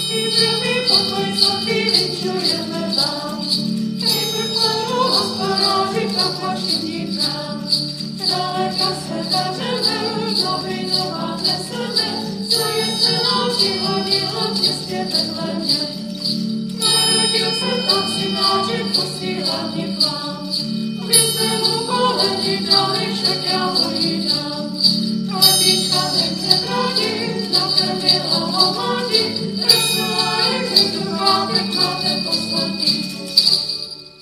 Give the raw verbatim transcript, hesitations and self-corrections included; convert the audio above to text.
Nakrmila ho mladí, rysula, jak to pátek, máte poslední.